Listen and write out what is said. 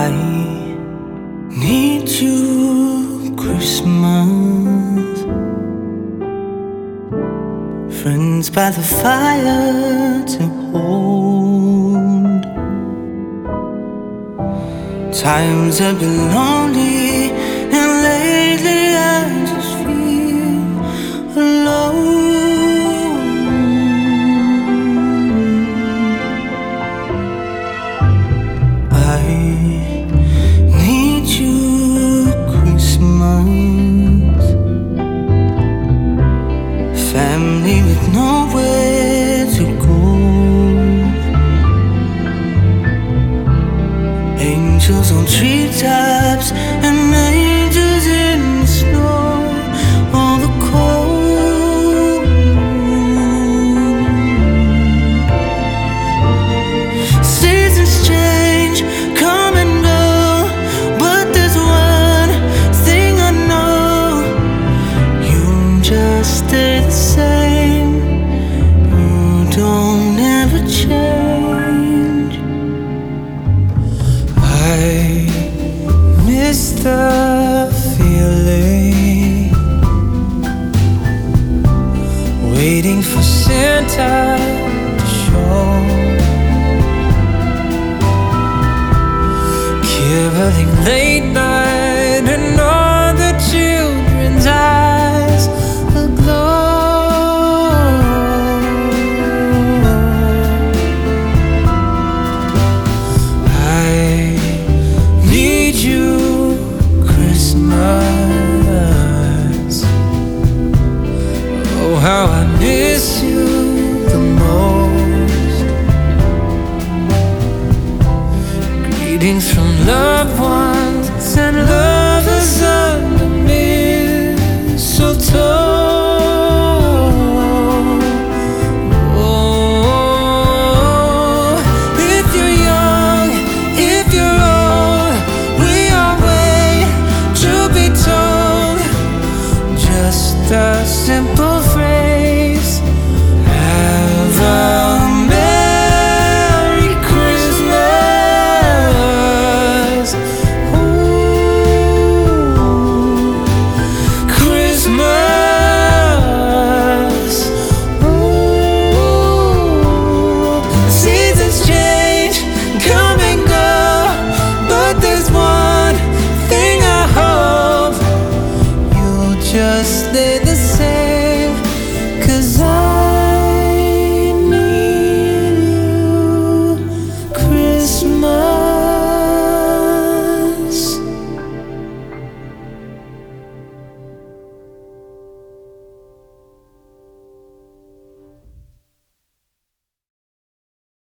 I need you, Christmas. Friends by the fire to hold. Times have been lonely, and lately I just feel alone. I need you, Christmas. Family with nowhere to go. Angels on treetops and angels in the snow. All the cold. Seasons change, come and go, but there's one thing I know: you just stay the same. You don't ever change. I miss the feeling, waiting for Santa to show, caroling late night and all the children's eyes aglow. I need you, Christmas. Oh, how I miss you the most. Greetings from loved ones and love.